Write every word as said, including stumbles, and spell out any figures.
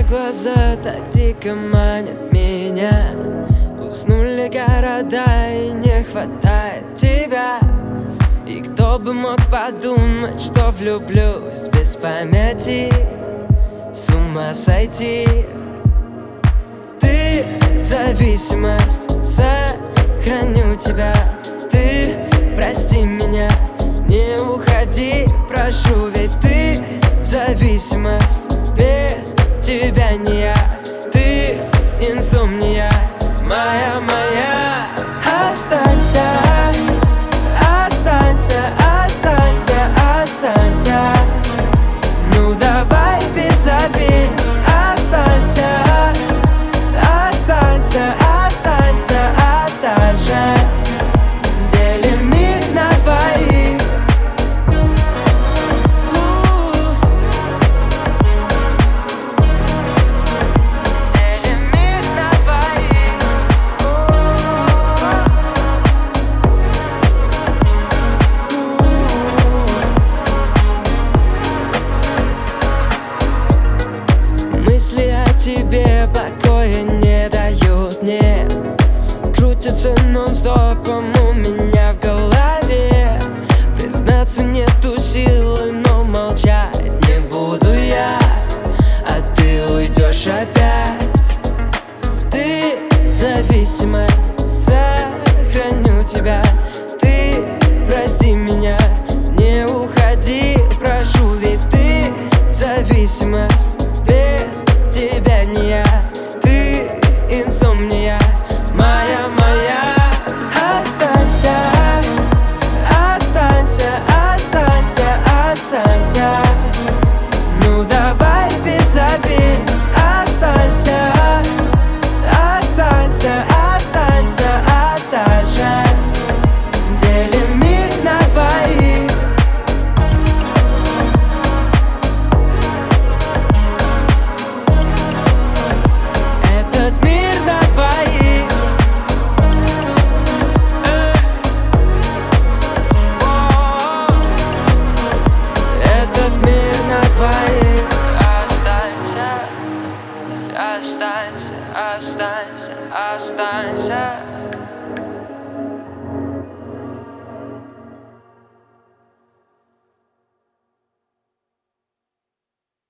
глаза так дико манят меня. Уснули города и не хватает тебя. И кто бы мог подумать, что влюблюсь без памяти, с ума сойти. Ты зависимость, сохраню тебя. Ты прости меня, не уходи, прошу. Ведь ты зависимость, без тебя не я. Ты инсомния, моя, моя. Останься, останься, останься, останься. Ну давай без обид. Останься, останься, останься, а дальше делим мир на двоих. Делим мир на двоих. Мысли о тебе покоя не дают мне. Крутятся нон-стопом у меня в голове. Признаться, нету силы, но молчать не буду я. А ты уйдешь опять. Ты зависимость, сохраню тебя. Ты прости меня, не уходи, прошу. Ведь ты зависимость, без тебя не я. Ты инсомния, моя, моя. Останься, останься, останься, останься. Ну давай без обид. Останься, останься, останься, а дальше делим мир на двоих. Этот мир на двоих. Этот мир на двоих. Останься, останься, останься, останься.